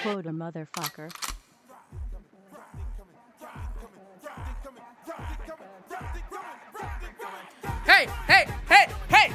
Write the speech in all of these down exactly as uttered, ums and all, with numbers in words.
Quota motherfucker. Hey, hey, hey, hey!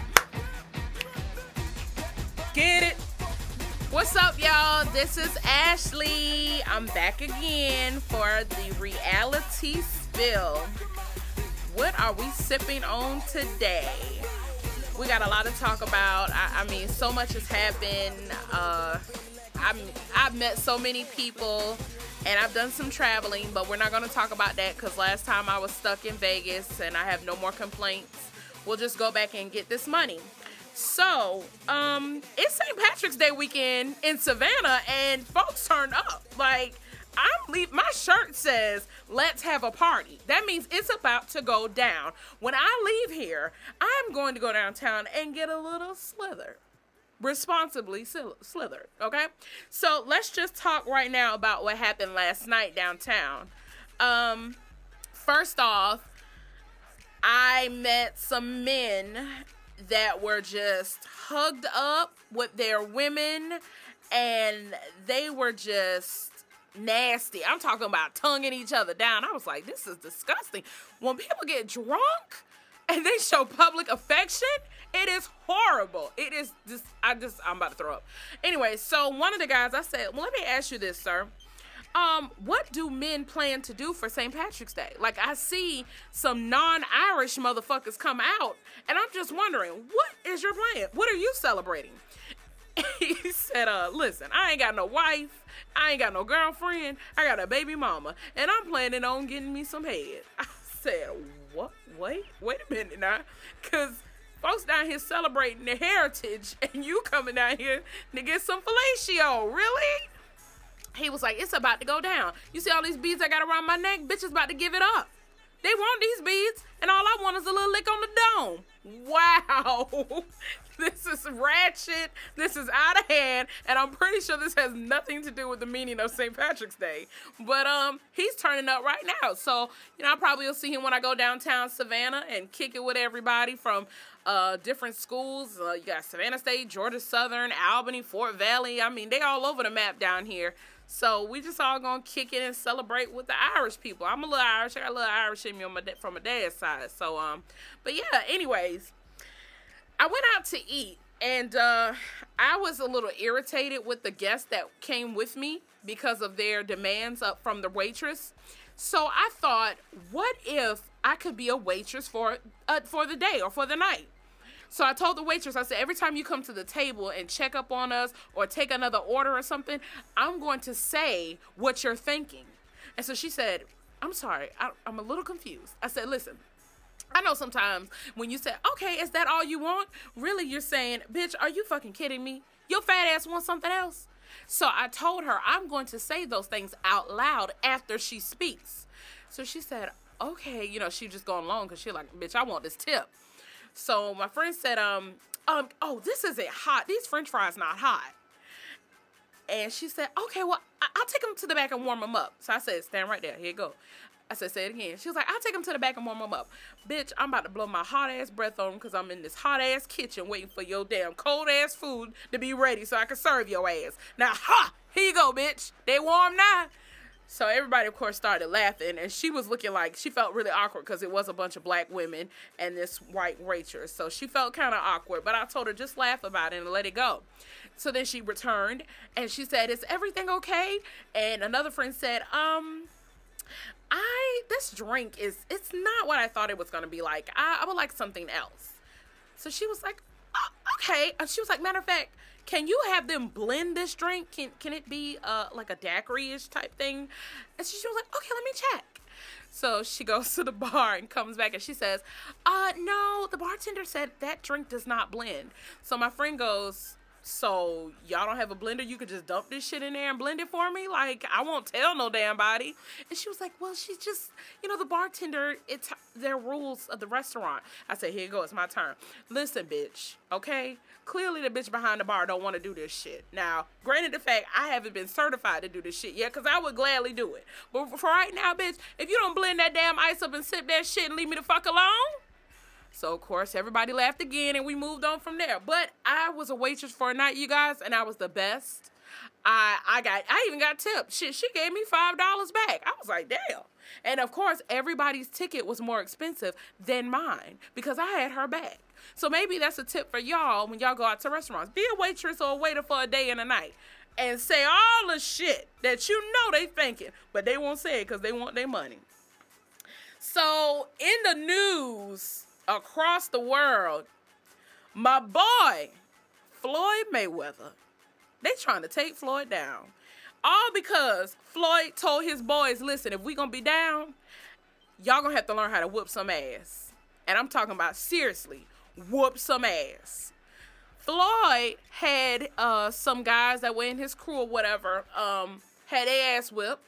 Get it? What's up, y'all? This is Ashley. I'm back again for the reality spill. What are we sipping on today? We got a lot to talk about. I, I mean, so much has happened. Uh, I'm, I've met so many people, and I've done some traveling, but we're not going to talk about that because last time I was stuck in Vegas, and I have no more complaints. We'll just go back and get this money. So, um, it's Saint Patrick's Day weekend in Savannah, and folks turned up. Like, I'm leave. My shirt says, let's have a party. That means it's about to go down. When I leave here, I'm going to go downtown and get a little slither. Responsibly slither, okay? So, let's just talk right now about what happened last night downtown. Um, first off, I met some men that were just hugged up with their women, and they were just nasty. I'm talking about tonguing each other down. I was like, this is disgusting. When people get drunk and they show public affection, it is horrible. It is just, I just, I'm about to throw up. Anyway, so one of the guys, I said, well, let me ask you this, sir. Um, what do men plan to do for Saint Patrick's Day? Like, I see some non-Irish motherfuckers come out, and I'm just wondering, what is your plan? What are you celebrating? He said, uh, listen, I ain't got no wife, I ain't got no girlfriend, I got a baby mama, and I'm planning on getting me some head. I said, what? Wait, wait a minute now, because folks down here celebrating their heritage, and you coming down here to get some fellatio, really? He was like, it's about to go down. You see all these beads I got around my neck? Bitches about to give it up. They want these beads, and all I want is a little lick on the dome. Wow. This is ratchet. This is out of hand, and I'm pretty sure this has nothing to do with the meaning of Saint Patrick's Day. But um, he's turning up right now. So, you know, I probably will see him when I go downtown Savannah and kick it with everybody from uh, different schools. Uh, you got Savannah State, Georgia Southern, Albany, Fort Valley. I mean, they all over the map down here. So we just all gonna kick it and celebrate with the Irish people. I'm a little Irish. I got a little Irish in me on my da- from my dad's side. So um, but yeah. Anyways, I went out to eat, and uh, I was a little irritated with the guests that came with me because of their demands up from the waitress. So I thought, what if I could be a waitress for uh, for the day or for the night? So I told the waitress, I said, every time you come to the table and check up on us or take another order or something, I'm going to say what you're thinking. And so she said, I'm sorry, I, I'm a little confused. I said, listen, I know sometimes when you say, okay, is that all you want? Really, you're saying, bitch, are you fucking kidding me? Your fat ass wants something else? So I told her I'm going to say those things out loud after she speaks. So she said, okay, you know, she just going along because she's like, bitch, I want this tip. So my friend said, um, um, oh, this isn't hot. These French fries not hot. And she said, okay, well, I- I'll take them to the back and warm them up. So I said, stand right there. Here you go. I said, say it again. She was like, I'll take them to the back and warm them up. Bitch, I'm about to blow my hot-ass breath on them because I'm in this hot-ass kitchen waiting for your damn cold-ass food to be ready so I can serve your ass. Now, ha! Here you go, bitch. They warm now. So everybody, of course, started laughing, and she was looking like she felt really awkward because it was a bunch of black women and this white waitress. So she felt kind of awkward, but I told her just laugh about it and let it go. So then she returned, and she said, is everything okay? And another friend said, um, I, this drink is, it's not what I thought it was going to be like. I, I would like something else. So she was like, oh, okay. And she was like, matter of fact, can you have them blend this drink? Can can it be uh like a daiquiri-ish type thing? And she, she was like, okay, let me check. So she goes to the bar and comes back and she says, uh, no, the bartender said that drink does not blend. So my friend goes, so y'all don't have a blender? You could just dump this shit in there and blend it for me? Like, I won't tell no damn body. And she was like, well, she just, you know, the bartender, it's their rules of the restaurant. I said, here you go, it's my turn. Listen, bitch, okay? Clearly the bitch behind the bar don't want to do this shit. Now, granted the fact I haven't been certified to do this shit yet, because I would gladly do it. But for right now, bitch, if you don't blend that damn ice up and sip that shit and leave me the fuck alone. So, of course, everybody laughed again, and we moved on from there. But I was a waitress for a night, you guys, and I was the best. I I got I even got tipped. Shit, she gave me five dollars back. I was like, damn. And of course, everybody's ticket was more expensive than mine because I had her back. So maybe that's a tip for y'all when y'all go out to restaurants. Be a waitress or a waiter for a day and a night and say all the shit that you know they thinking, but they won't say it because they want their money. So in the news across the world, my boy, Floyd Mayweather, they trying to take Floyd down. All because Floyd told his boys, listen, if we gonna be down, y'all gonna have to learn how to whoop some ass. And I'm talking about seriously, whoop some ass. Floyd had uh, some guys that were in his crew or whatever, um, had their ass whipped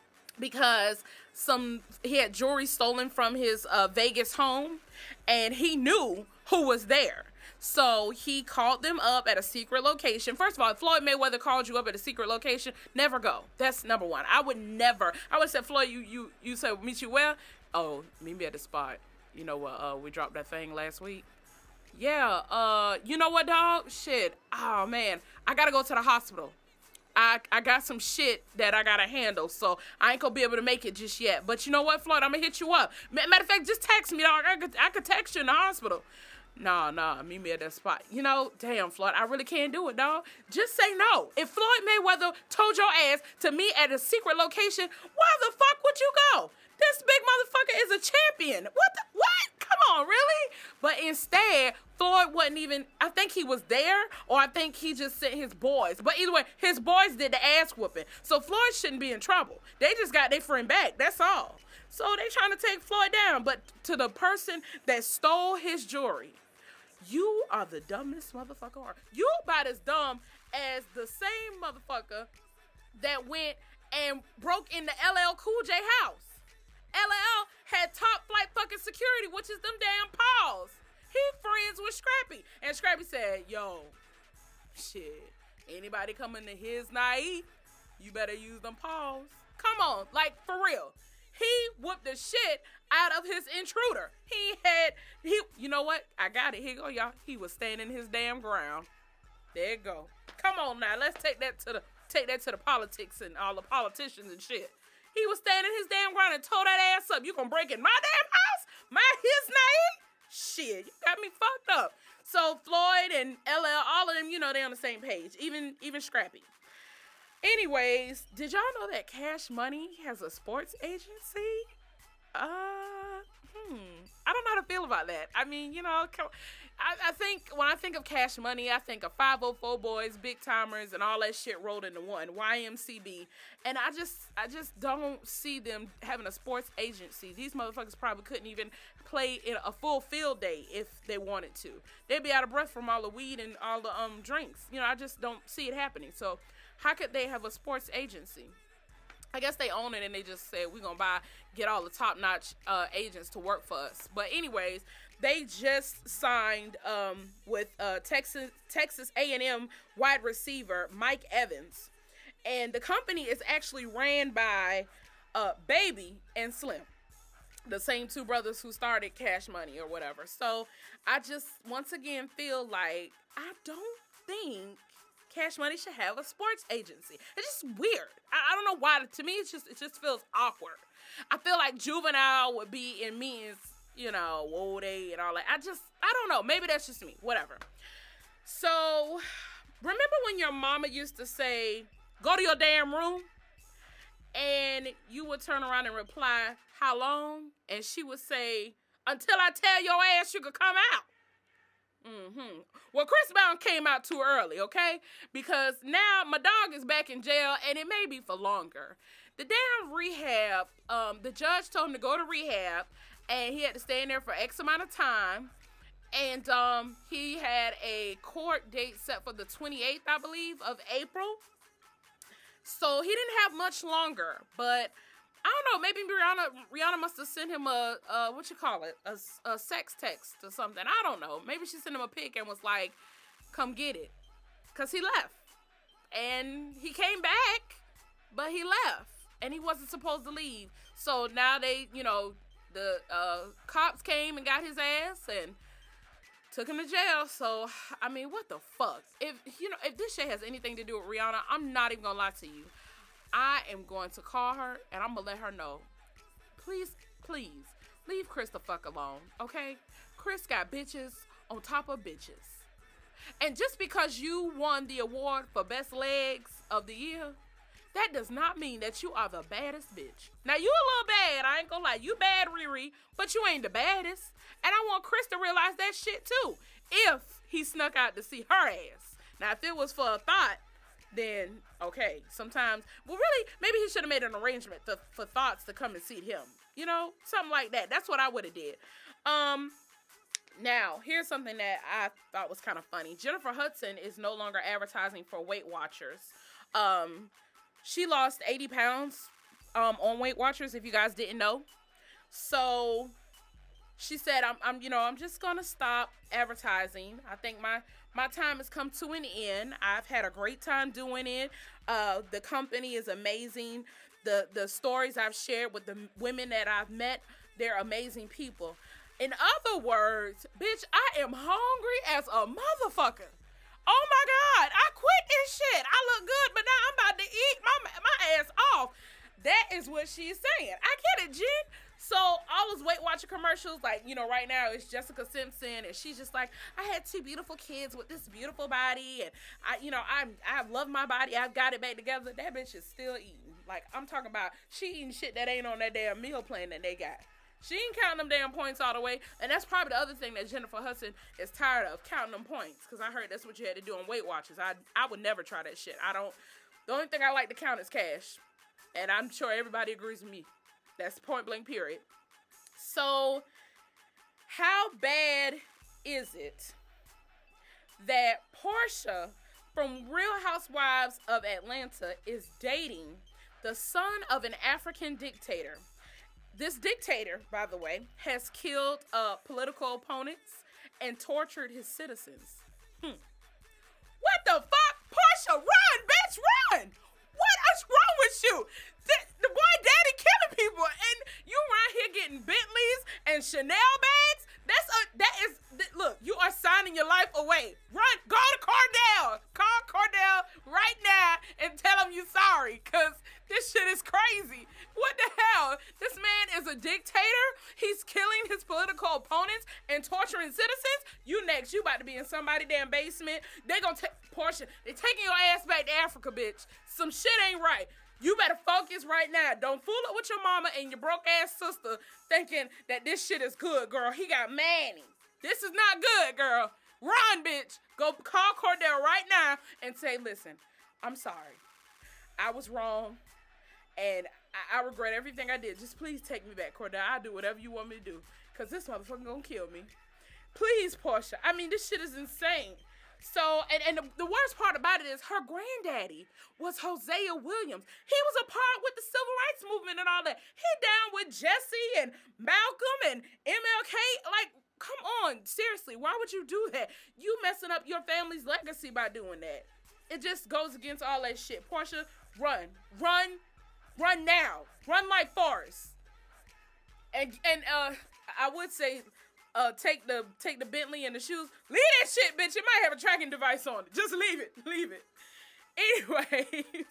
because some he had jewelry stolen from his uh, Vegas home, and he knew who was there. So he called them up at a secret location. First of all, if Floyd Mayweather called you up at a secret location, never go. That's number one. I would never. I would have said, Floyd, you you you said meet you where? Oh, meet me at the spot. You know what? Uh, we dropped that thing last week. Yeah. Uh, you know what, dog? Shit. Oh man, I gotta go to the hospital. I, I got some shit that I gotta handle, so I ain't gonna be able to make it just yet. But you know what, Floyd? I'm gonna hit you up. Matter of fact, just text me, dog. I could I could text you in the hospital. Nah, nah, meet me at that spot. You know, damn, Floyd, I really can't do it, dog. Just say no. If Floyd Mayweather told your ass to meet at a secret location, why the fuck would you go? This big motherfucker is a champion. What the, what? Come on, really? But instead, Floyd wasn't even, I think he was there, or I think he just sent his boys. But either way, his boys did the ass whooping. So Floyd shouldn't be in trouble. They just got their friend back. That's all. So they trying to take Floyd down. But to the person that stole his jewelry, you are the dumbest motherfucker. You about as dumb as the same motherfucker that went and broke into L L Cool J house. L L had top flight fucking security, which is them damn paws. He friends with Scrappy. And Scrappy said, yo, shit, anybody coming to his naive, you better use them paws. Come on, like for real. He whooped the shit out of his intruder. He had, he, you know what? I got it. Here you go, y'all. He was standing his damn ground. There you go. Come on now. Let's take that to the, take that to the politics and all the politicians and shit. He was standing his damn ground and tore that ass up. You gonna break in my damn house? My, his name? Shit, you got me fucked up. So Floyd and L L, all of them, you know, they on the same page. Even, even Scrappy. Anyways, did y'all know that Cash Money has a sports agency? Uh, hmm. I don't know how to feel about that. I mean, you know, I, I think when I think of Cash Money, I think of five oh four Boys, Big Timers, and all that shit rolled into one. Y M C B. And I just, I just don't see them having a sports agency. These motherfuckers probably couldn't even play in a full field day if they wanted to. They'd be out of breath from all the weed and all the um drinks. You know, I just don't see it happening. So how could they have a sports agency? I guess they own it and they just said, we're going to buy, get all the top-notch uh, agents to work for us. But anyways, they just signed um, with uh, Texas Texas A and M wide receiver Mike Evans. And the company is actually ran by uh, Baby and Slim, the same two brothers who started Cash Money or whatever. So I just, once again, feel like I don't think Cash Money should have a sports agency. It's just weird. I, I don't know why. To me, it's just it just feels awkward. I feel like Juvenile would be in meetings, you know, whoa they and all that. I just, I don't know. Maybe that's just me. Whatever. So, remember when your mama used to say, go to your damn room? And you would turn around and reply, how long? And she would say, until I tell your ass you could come out. Mm-hmm. Well, Chris Brown came out too early, okay? Because now my dog is back in jail, and it may be for longer. The damn rehab, um, the judge told him to go to rehab, and he had to stay in there for X amount of time. And um, he had a court date set for the twenty-eighth, I believe, of April. So he didn't have much longer, but I don't know, maybe Rihanna Rihanna must have sent him a, uh, what you call it, a, a sex text or something. I don't know. Maybe she sent him a pic and was like, come get it. Because he left. And he came back, but he left. And he wasn't supposed to leave. So now they, you know, the uh, cops came and got his ass and took him to jail. So, I mean, what the fuck? If, you know, if this shit has anything to do with Rihanna, I'm not even gonna lie to you. I am going to call her, and I'm gonna let her know. Please, please, leave Chris the fuck alone, okay? Chris got bitches on top of bitches. And just because you won the award for best legs of the year, that does not mean that you are the baddest bitch. Now, you a little bad, I ain't gonna lie. You bad, Riri, but you ain't the baddest. And I want Chris to realize that shit, too, if he snuck out to see her ass. Now, if it was for a thought, then, okay, sometimes, well, really, maybe he should have made an arrangement for, for thoughts to come and see him. You know, something like that. That's what I would have did. Um... Now, here's something that I thought was kind of funny. Jennifer Hudson is no longer advertising for Weight Watchers. Um, she lost eighty pounds um, on Weight Watchers, if you guys didn't know. So, she said, I'm, I'm, you know, I'm just going to stop advertising. I think my, my time has come to an end. I've had a great time doing it. Uh, the company is amazing. The, the stories I've shared with the women that I've met, they're amazing people. In other words, bitch, I am hungry as a motherfucker. Oh my God, I quit this shit. I look good, but now I'm about to eat my my ass off. That is what she's saying. I get it, Jen. So all those Weight Watcher commercials, like, you know, right now it's Jessica Simpson, and she's just like, I had two beautiful kids with this beautiful body, and I, you know, I I love my body. I've got it back together. That bitch is still eating. Like, I'm talking about she eating shit that ain't on that damn meal plan that they got. She ain't counting them damn points all the way. And that's probably the other thing that Jennifer Hudson is tired of, counting them points. Because I heard that's what you had to do on Weight Watchers. I I would never try that shit. I don't. The only thing I like to count is cash. And I'm sure everybody agrees with me. That's point blank period. So, how bad is it that Portia from Real Housewives of Atlanta is dating the son of an African dictator? This dictator, by the way, has killed uh, political opponents and tortured his citizens. Hmm. What the fuck? Portia, run, bitch, run! What is wrong with you? The, the boy daddy killing people, and you around here getting Bentleys and Chanel bags? That's a, that is, th- look, you are signing your life away. Run, go to Cordell. Call Cordell right now and tell him you sorry, because this shit is crazy. What the hell? This man is a dictator. He's killing his political opponents and torturing citizens. You next. You about to be in somebody's damn basement. They gonna take Portia. They taking your ass back to Africa, bitch. Some shit ain't right. You better focus right now. Don't fool up with your mama and your broke ass sister thinking that this shit is good, girl. He got Manny. This is not good, girl. Run, bitch. Go call Cordell right now and say, listen, I'm sorry. I was wrong. And I, I regret everything I did. Just please take me back, Cordell. I'll do whatever you want me to do. Because this motherfucker gonna kill me. Please, Portia. I mean, this shit is insane. So, and, and the, the worst part about it is her granddaddy was Hosea Williams. He was a part with the civil rights movement and all that. He down with Jesse and Malcolm and M L K. Like, come on. Seriously, why would you do that? You messing up your family's legacy by doing that. It just goes against all that shit. Portia, run. Run. Run now. Run like Forrest. And, and uh, I would say... Uh, take the take the Bentley and the shoes. Leave that shit, bitch. It might have a tracking device on it. Just leave it. Leave it. Anyways.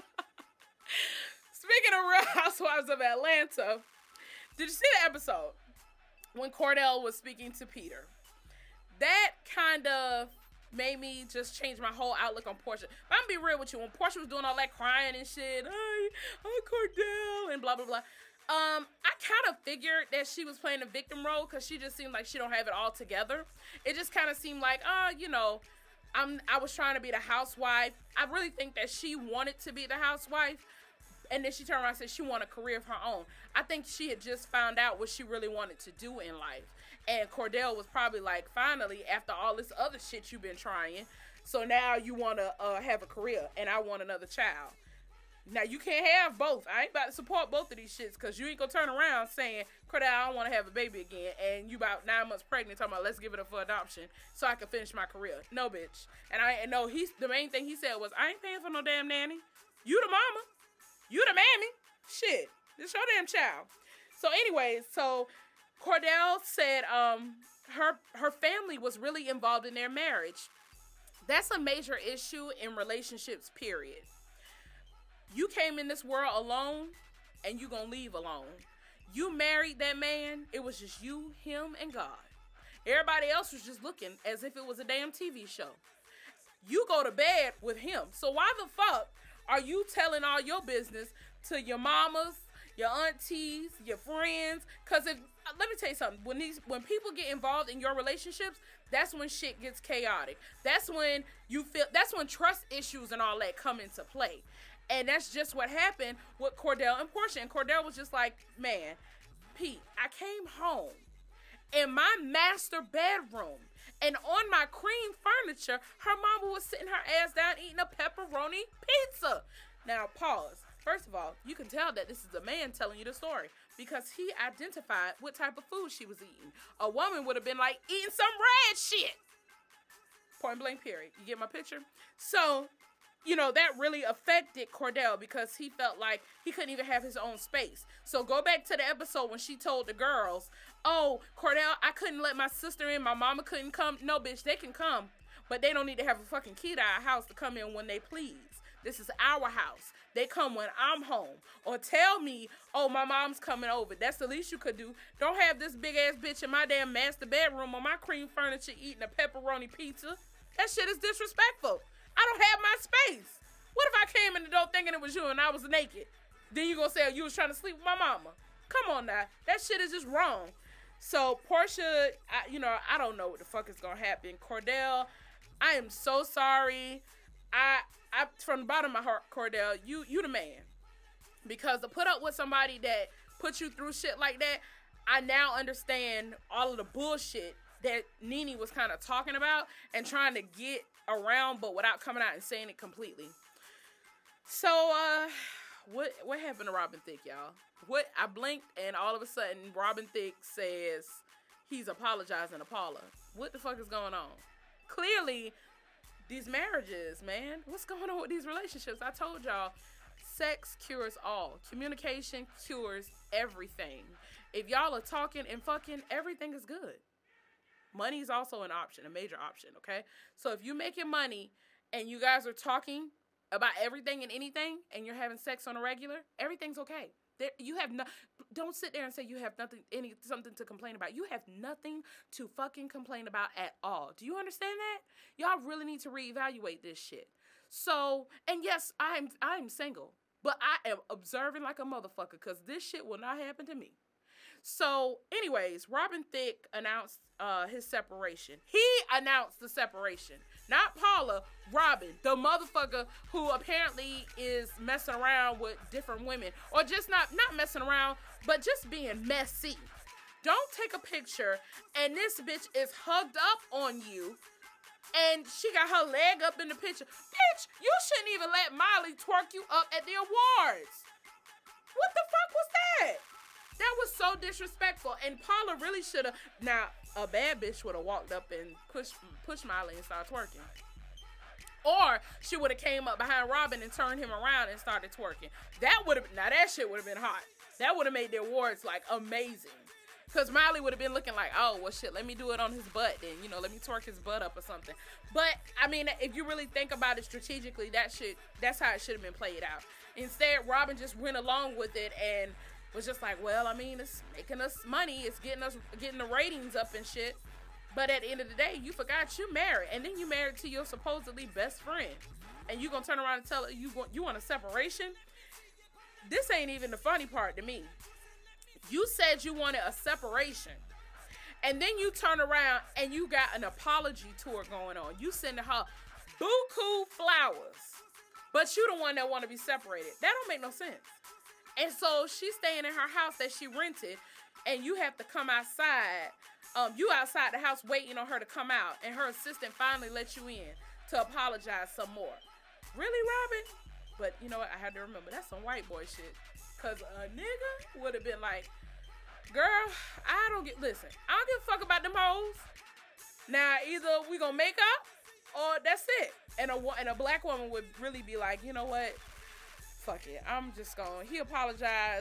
Speaking of Real Housewives of Atlanta, did you see the episode when Cordell was speaking to Peter? That kind of made me just change my whole outlook on Portia. But I'm gonna be real with you. When Portia was doing all that crying and shit, hey, I'm Cordell, and blah, blah, blah. Um, I kind of figured that she was playing a victim role because she just seemed like she don't have it all together. It just kind of seemed like, oh, uh, you know, I'm, I was trying to be the housewife. I really think that she wanted to be the housewife. And then she turned around and said she wanted a career of her own. I think she had just found out what she really wanted to do in life. And Cordell was probably like, finally, after all this other shit you've been trying, so now you want to uh, have a career and I want another child. Now, you can't have both. I ain't about to support both of these shits because you ain't going to turn around saying, Cordell, I don't want to have a baby again, and you about nine months pregnant talking about let's give it up for adoption so I can finish my career. No, bitch. And I and no, he's the main thing he said was, I ain't paying for no damn nanny. You the mama. You the mammy. Shit. This your damn child. So anyways, so Cordell said, um, her her family was really involved in their marriage. That's a major issue in relationships, period. You came in this world alone, and you gonna leave alone. You married that man, it was just you, him, and God. Everybody else was just looking as if it was a damn T V show. You go to bed with him. So why the fuck are you telling all your business to your mamas, your aunties, your friends? Because if let me tell you something. When these when people get involved in your relationships, that's when shit gets chaotic. That's when you feel that's when trust issues and all that come into play. And that's just what happened with Cordell and Portia. And Cordell was just like, man, Pete, I came home in my master bedroom, and on my cream furniture, her mama was sitting her ass down eating a pepperoni pizza. Now, pause. First of all, you can tell that this is a man telling you the story because he identified what type of food she was eating. A woman would have been like, eating some red shit. Point blank, period. You get my picture? So, you know, that really affected Cordell because he felt like he couldn't even have his own space. So go back to the episode when she told the girls, oh, Cordell, I couldn't let my sister in. My mama couldn't come. No, bitch, they can come. But they don't need to have a fucking key to our house to come in when they please. This is our house. They come when I'm home. Or tell me, oh, my mom's coming over. That's the least you could do. Don't have this big ass bitch in my damn master bedroom on my cream furniture eating a pepperoni pizza. That shit is disrespectful. I don't have my space. What if I came in the door thinking it was you and I was naked? Then you gonna say you was trying to sleep with my mama? Come on now. That shit is just wrong. So Portia, I, you know, I don't know what the fuck is gonna happen. Cordell, I am so sorry. I, I from the bottom of my heart, Cordell, you, you the man. Because to put up with somebody that put you through shit like that, I now understand all of the bullshit that Nene was kind of talking about and trying to get around, but without coming out and saying it completely. So, uh, what what happened to Robin Thicke, y'all? What I blinked and all of a sudden Robin Thicke says he's apologizing to Paula. What the fuck is going on? Clearly, these marriages, man. What's going on with these relationships? I told y'all, sex cures all. Communication cures everything. If y'all are talking and fucking, everything is good. Money is also an option, a major option, okay? So if you're making money and you guys are talking about everything and anything and you're having sex on a regular, everything's okay. There, you have no, don't sit there and say you have nothing, any something to complain about. You have nothing to fucking complain about at all. Do you understand that? Y'all really need to reevaluate this shit. So, and yes, I'm I'm single, but I am observing like a motherfucker because this shit will not happen to me. So, anyways, Robin Thicke announced uh, his separation. He announced the separation. Not Paula, Robin, the motherfucker who apparently is messing around with different women. Or just not, not messing around, but just being messy. Don't take a picture and this bitch is hugged up on you and she got her leg up in the picture. Bitch, you shouldn't even let Miley twerk you up at the awards. What the fuck was that? That was so disrespectful. And Paula really should have. Now, a bad bitch would have walked up and pushed pushed Miley and started twerking. Or she would have came up behind Robin and turned him around and started twerking. That would have. Now that shit would have been hot. That would have made the awards like amazing. Because Miley would have been looking like, oh, well, shit, let me do it on his butt then. You know, let me twerk his butt up or something. But, I mean, if you really think about it strategically, that shit, that's how it should have been played out. Instead, Robin just went along with it and was just like, well, I mean, it's making us money. It's getting us, getting the ratings up and shit. But at the end of the day, you forgot you married. And then you married to your supposedly best friend. And you gonna turn around and tell her you want, you want a separation? This ain't even the funny part to me. You said you wanted a separation. And then you turn around and you got an apology tour going on. You sending her buku flowers. But you the one that want to be separated. That don't make no sense. And so she's staying in her house that she rented, and you have to come outside. Um, you outside the house waiting on her to come out, and her assistant finally let you in to apologize some more. Really, Robin? But you know what? I had to remember, that's some white boy shit. Because a nigga would have been like, girl, I don't get, listen, I don't give a fuck about them hoes. Now, either we gonna make up, or that's it. And a, and a black woman would really be like, you know what? Fuck it. I'm just gonna, he apologized.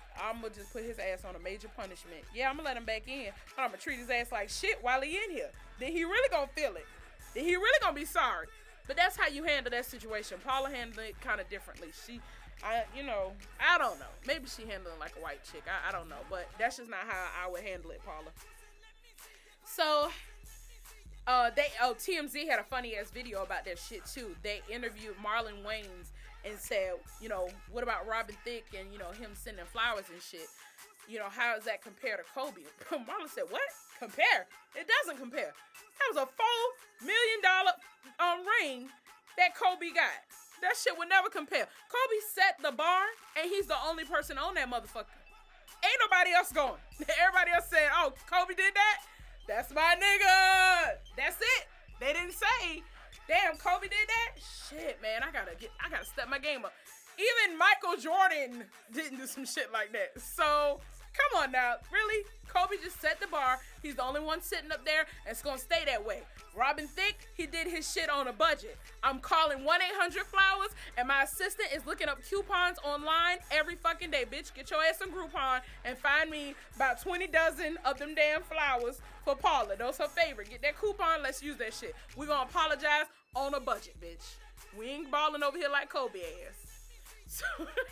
I'm gonna just put his ass on a major punishment. Yeah, I'm gonna let him back in, but I'm gonna treat his ass like shit while he in here. Then he really gonna feel it. Then he really gonna be sorry. But that's how you handle that situation. Paula handled it kind of differently. She, I, you know, I don't know. Maybe she handled it like a white chick. I, I don't know, but that's just not how I would handle it, Paula. So, uh, they oh T M Z had a funny ass video about that shit too. They interviewed Marlon Wayans and said, you know, what about Robin Thicke and, you know, him sending flowers and shit? You know, how does that compare to Kobe? Marlon said, what? Compare? It doesn't compare. That was a four million dollar um, ring that Kobe got. That shit would never compare. Kobe set the bar, and he's the only person on that motherfucker. Ain't nobody else going. Everybody else said, oh, Kobe did that? That's my nigga. That's it. They didn't say, damn, Kobe did that? Shit, man, I gotta get, I gotta step my game up. Even Michael Jordan didn't do some shit like that. So, come on now. Really? Kobe just set the bar. He's the only one sitting up there, and it's gonna stay that way. Robin Thicke, he did his shit on a budget. I'm calling one eight hundred flowers, and my assistant is looking up coupons online every fucking day. Bitch, get your ass on Groupon and find me about twenty dozen of them damn flowers for Paula. Those her favorite. Get that coupon, let's use that shit. We gonna apologize on a budget, bitch. We ain't balling over here like Kobe ass. So,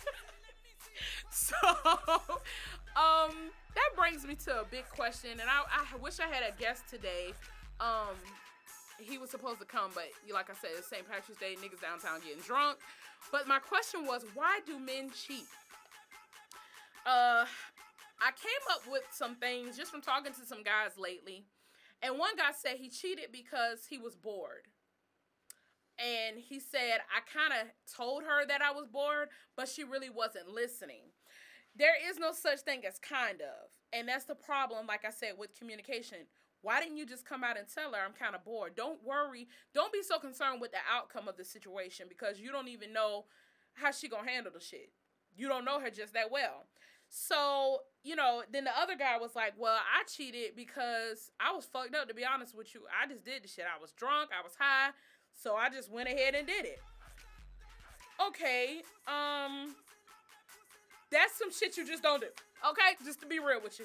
so um, that brings me to a big question, and I, I wish I had a guest today. Um, he was supposed to come, but like I said, it's Saint Patrick's Day, niggas downtown getting drunk. But my question was, why do men cheat? Uh, I came up with some things just from talking to some guys lately, and one guy said he cheated because he was bored. And he said, I kind of told her that I was bored, but she really wasn't listening. There is no such thing as kind of. And that's the problem, like I said, with communication. Why didn't you just come out and tell her I'm kind of bored? Don't worry. Don't be so concerned with the outcome of the situation because you don't even know how she gonna handle the shit. You don't know her just that well. So, you know, then the other guy was like, well, I cheated because I was fucked up, to be honest with you. I just did the shit. I was drunk. I was high. So I just went ahead and did it. Okay, um, that's some shit you just don't do. Okay, just to be real with you.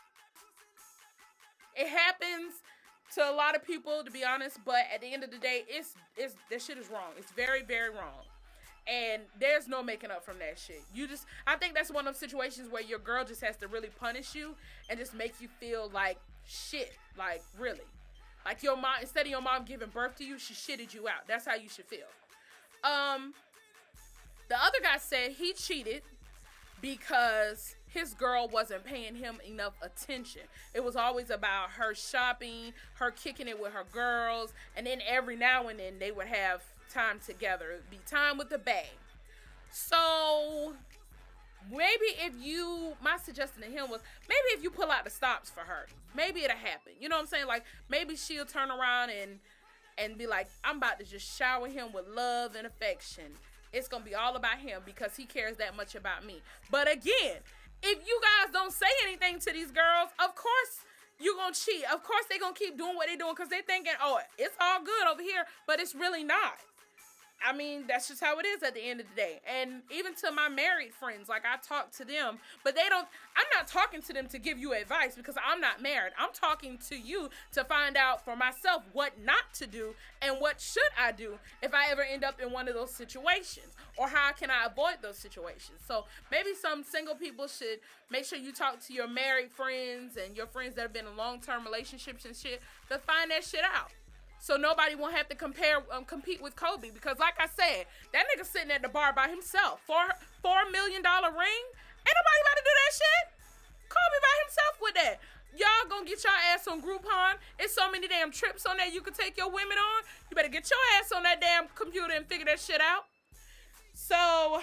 It happens to a lot of people, to be honest, but at the end of the day, it's, it's, that shit is wrong. It's very, very wrong. And there's no making up from that shit. You just, I think that's one of those situations where your girl just has to really punish you and just make you feel like shit, like really. Like your mom, instead of your mom giving birth to you, she shitted you out. That's how you should feel. Um, the other guy said he cheated because his girl wasn't paying him enough attention. It was always about her shopping, her kicking it with her girls, and then every now and then they would have time together. It would be time with the bae. So maybe if you, my suggestion to him was, maybe if you pull out the stops for her, maybe it'll happen. You know what I'm saying? Like, maybe she'll turn around and and be like, I'm about to just shower him with love and affection. It's going to be all about him because he cares that much about me. But again, if you guys don't say anything to these girls, of course you're going to cheat. Of course they're going to keep doing what they're doing because they're thinking, oh, it's all good over here, but it's really not. I mean, that's just how it is at the end of the day. And even to my married friends, like I talk to them, but they don't, I'm not talking to them to give you advice because I'm not married. I'm talking to you to find out for myself what not to do and what should I do if I ever end up in one of those situations, or how can I avoid those situations. So maybe some single people should make sure you talk to your married friends and your friends that have been in long-term relationships and shit to find that shit out. So nobody won't have to compare, um, compete with Kobe. Because like I said, that nigga sitting at the bar by himself. Four, four million dollar ring? Ain't nobody about to do that shit. Kobe by himself with that. Y'all gonna get your ass on Groupon. It's so many damn trips on there you can take your women on. You better get your ass on that damn computer and figure that shit out. So,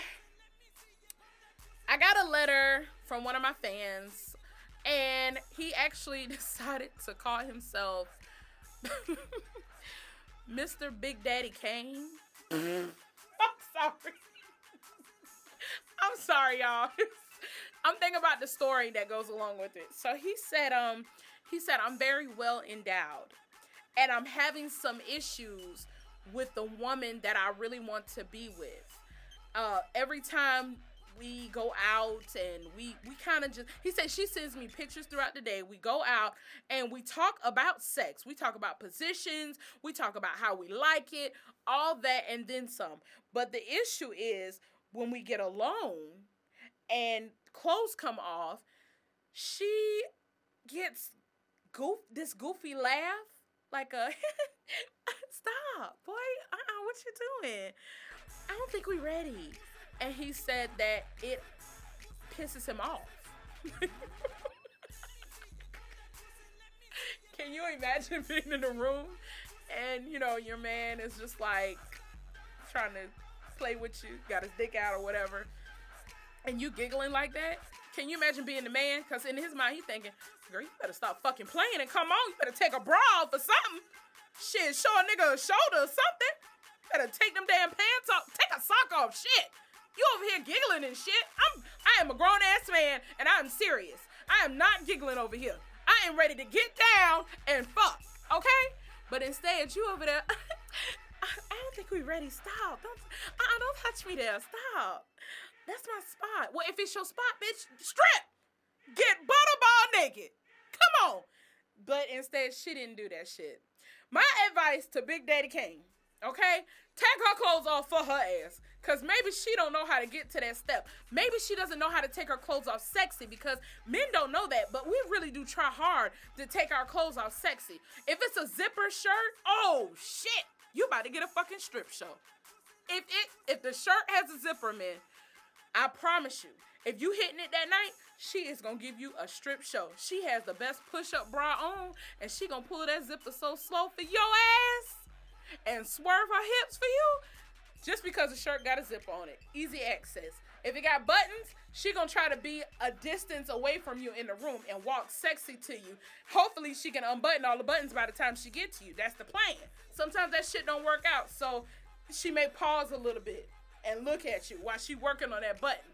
I got a letter from one of my fans. And he actually decided to call himself Mister Big Daddy Kane. I'm sorry. I'm sorry, y'all. I'm thinking about the story that goes along with it. So he said, um, he said, I'm very well endowed, and I'm having some issues with the woman that I really want to be with. Uh, every time we go out and we, we kind of just, he said she sends me pictures throughout the day. We go out and we talk about sex. We talk about positions. We talk about how we like it, all that, and then some. But the issue is when we get alone and clothes come off, she gets goof this goofy laugh. Like a, stop, boy, uh-uh, what you doing? I don't think we ready. And he said that it pisses him off. Can you imagine being in a room and, you know, your man is just like trying to play with you, got his dick out or whatever, and you giggling like that? Can you imagine being the man? Because in his mind, he thinking, girl, you better stop fucking playing and come on. You better take a bra off or something. Shit, show a nigga a shoulder or something. Better take them damn pants off. Take a sock off. Shit. You over here giggling and shit. I'm, I am a grown-ass man, and I'm serious. I am not giggling over here. I am ready to get down and fuck, okay? But instead, you over there, I, I don't think we ready. Stop. Don't, uh-uh, don't touch me there. Stop. That's my spot. Well, if it's your spot, bitch, strip. Get butterball naked. Come on. But instead, she didn't do that shit. My advice to Big Daddy Kane, okay? Take her clothes off for her ass. Because maybe she don't know how to get to that step. Maybe she doesn't know how to take her clothes off sexy, because men don't know that. But we really do try hard to take our clothes off sexy. If it's a zipper shirt, oh, shit. You about to get a fucking strip show. If it, if the shirt has a zipper, man, I promise you, if you hitting it that night, she is going to give you a strip show. She has the best push-up bra on, and she going to pull that zipper so slow for your ass and swerve her hips for you just because the shirt got a zipper on it. Easy access. If it got buttons, she going to try to be a distance away from you in the room and walk sexy to you. Hopefully, she can unbutton all the buttons by the time she get to you. That's the plan. Sometimes that shit don't work out, so she may pause a little bit and look at you while she working on that button.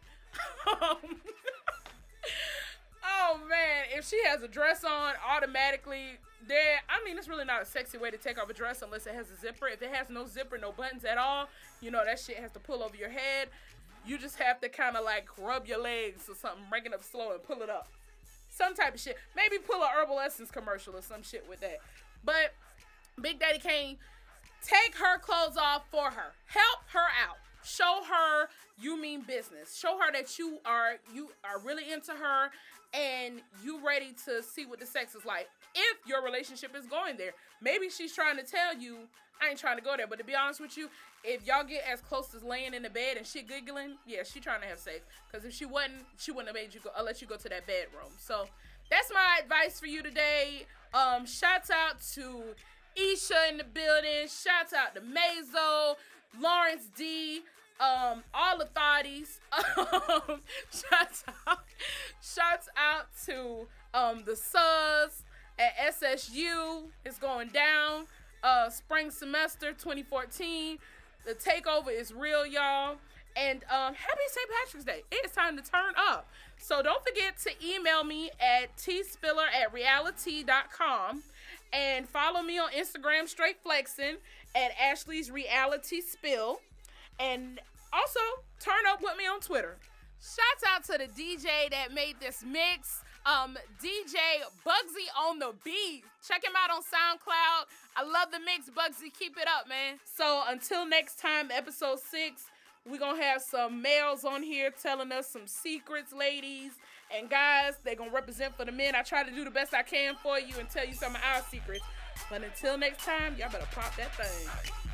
Oh man, if she has a dress on, automatically there, I mean, it's really not a sexy way to take off a dress unless it has a zipper. If it has no zipper, no buttons at all, you know, that shit has to pull over your head. You just have to kind of like rub your legs or something, break it up slow and pull it up. Some type of shit. Maybe pull a Herbal Essence commercial or some shit with that. But Big Daddy Kane, take her clothes off for her. Help her out. Show her you mean business. Show her that you are you are really into her and you ready to see what the sex is like. If your relationship is going there. Maybe she's trying to tell you, I ain't trying to go there. But to be honest with you, if y'all get as close as laying in the bed and she giggling, yeah, she trying to have sex. Because if she wasn't, she wouldn't have made you go, I'll let you go to that bedroom. So that's my advice for you today. Um, shouts out to Isha in the building. Shouts out to Mazo, Lawrence D, um, all the thotties. Um, shouts out, shouts out to um the Sus at S S U. It's going down. Uh, spring semester twenty fourteen. The takeover is real, y'all. And um, happy Saint Patrick's Day. It's time to turn up. So don't forget to email me at t spiller at reality dot com and follow me on Instagram, straight flexing, at Ashley's Reality Spill. And also, turn up with me on Twitter. Shouts out to the D J that made this mix. Um, D J Bugsy on the beat. Check him out on SoundCloud. I love the mix, Bugsy. Keep it up, man. So until next time, episode six, we're going to have some males on here telling us some secrets, ladies. And guys, they're going to represent for the men. I try to do the best I can for you and tell you some of our secrets. But until next time, y'all better pop that thing.